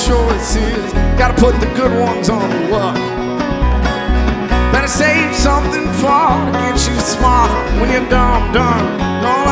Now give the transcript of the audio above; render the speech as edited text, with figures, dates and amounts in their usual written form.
choices. Gotta put the good ones on the wall. Better save something for to get you smart when you're done.